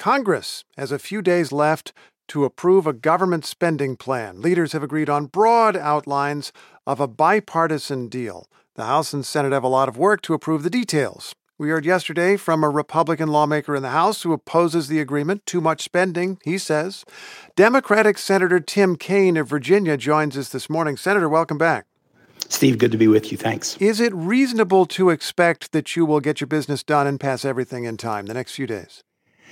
Congress has a few days left to approve a government spending plan. Leaders have agreed on broad outlines of a bipartisan deal. The House and Senate have a lot of work to approve the details. We heard yesterday from a Republican lawmaker in the House who opposes the agreement. Too much spending, he says. Democratic Senator Tim Kaine of Virginia joins us this morning. Senator, welcome back. Steve, good to be with you. Thanks. Is it reasonable to expect that you will get your business done and pass everything in time the next few days?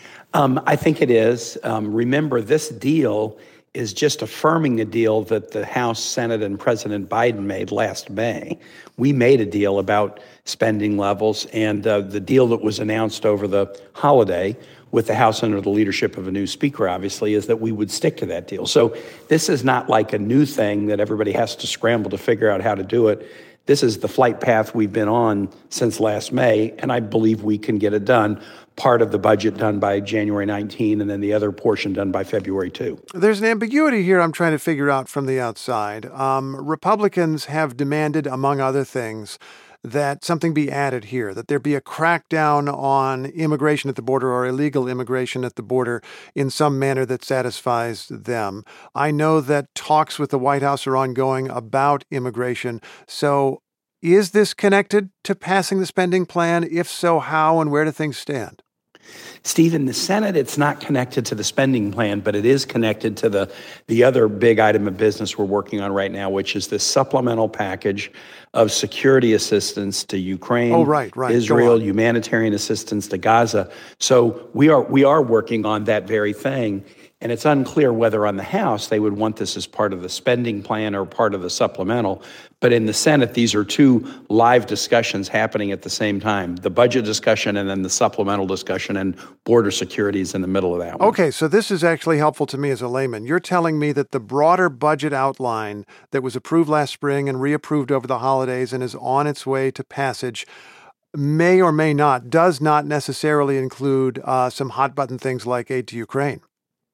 I think it is. Remember, this deal is just affirming a deal that the House, Senate, and President Biden made last May. We made a deal about spending levels, and the deal that was announced over the holiday with the House under the leadership of a new speaker, obviously, is that we would stick to that deal. So this is not like a new thing that everybody has to scramble to figure out how to do it. This is the flight path we've been on since last May, and I believe we can get it done. Part of the budget done by January 19, and then the other portion done by February 2. There's an ambiguity here I'm trying to figure out from the outside. Republicans have demanded, among other things, that something be added here, that there be a crackdown on immigration at the border or illegal immigration at the border in some manner that satisfies them. I know that talks with the White House are ongoing about immigration. So is this connected to passing the spending plan? If so, how and where do things stand? Steve, in the Senate, it's not connected to the spending plan, but it is connected to the other big item of business we're working on right now, which is this supplemental package of security assistance to Ukraine, Israel, humanitarian assistance to Gaza. So we are working on that very thing. And it's unclear whether on the House they would want this as part of the spending plan or part of the supplemental. But in the Senate, these are two live discussions happening at the same time. The budget discussion and then the supplemental discussion, and border security is in the middle of that one. Okay, so this is actually helpful to me as a layman. You're telling me that the broader budget outline that was approved last spring and reapproved over the holidays and is on its way to passage may or may not, does not necessarily include some hot-button things like aid to Ukraine.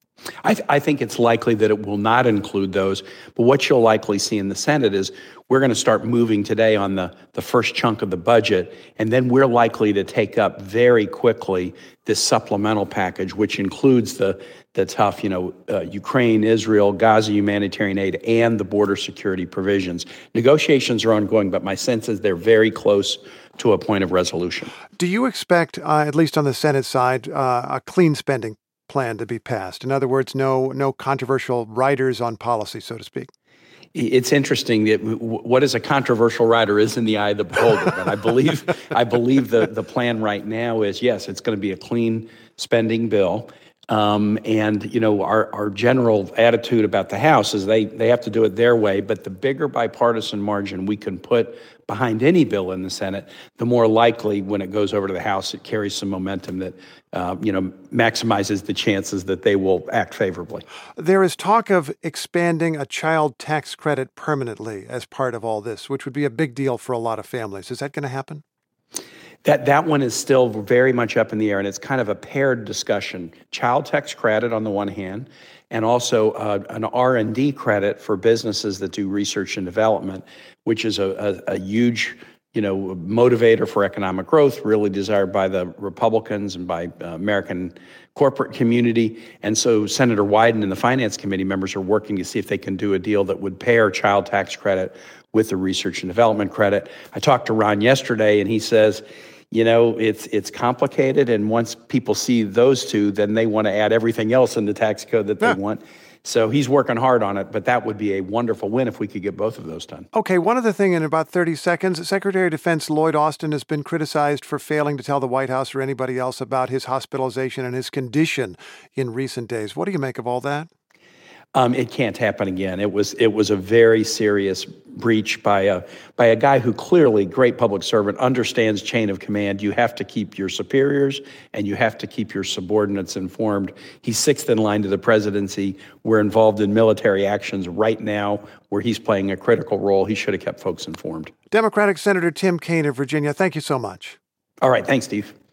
I think it's likely that it will not include those, but what you'll likely see in the Senate is we're going to start moving today on the first chunk of the budget, and then we're likely to take up very quickly this supplemental package, which includes the tough, Ukraine, Israel, Gaza humanitarian aid, and the border security provisions. Negotiations are ongoing, but my sense is they're very close to a point of resolution. Do you expect, at least on the Senate side, a clean spending plan to be passed? In other words, no controversial riders on policy, so to speak. It's interesting that what is a controversial rider is in the eye of the beholder. But I believe the plan right now is, yes, it's going to be a clean spending bill. And our general attitude about the House is they have to do it their way, but the bigger bipartisan margin we can put behind any bill in the Senate, the more likely when it goes over to the House, it carries some momentum that maximizes the chances that they will act favorably. There is talk of expanding a child tax credit permanently as part of all this, which would be a big deal for a lot of families. Is that going to happen? That one is still very much up in the air, and it's kind of a paired discussion. Child tax credit on the one hand, and also an R&D credit for businesses that do research and development, which is a huge motivator for economic growth, really desired by the Republicans and by American corporate community. And so Senator Wyden and the Finance Committee members are working to see if they can do a deal that would pair child tax credit with the research and development credit. I talked to Ron yesterday, and he says, it's complicated, and once people see those two, then they want to add everything else in the tax code that they want. So he's working hard on it, but that would be a wonderful win if we could get both of those done. Okay, one other thing in about 30 seconds. Secretary of Defense Lloyd Austin has been criticized for failing to tell the White House or anybody else about his hospitalization and his condition in recent days. What do you make of all that? It can't happen again. It was a very serious breach by a guy who clearly, great public servant, understands chain of command. You have to keep your superiors and you have to keep your subordinates informed. He's sixth in line to the presidency. We're involved in military actions right now where he's playing a critical role. He should have kept folks informed. Democratic Senator Tim Kaine of Virginia, thank you so much. All right. Thanks, Steve.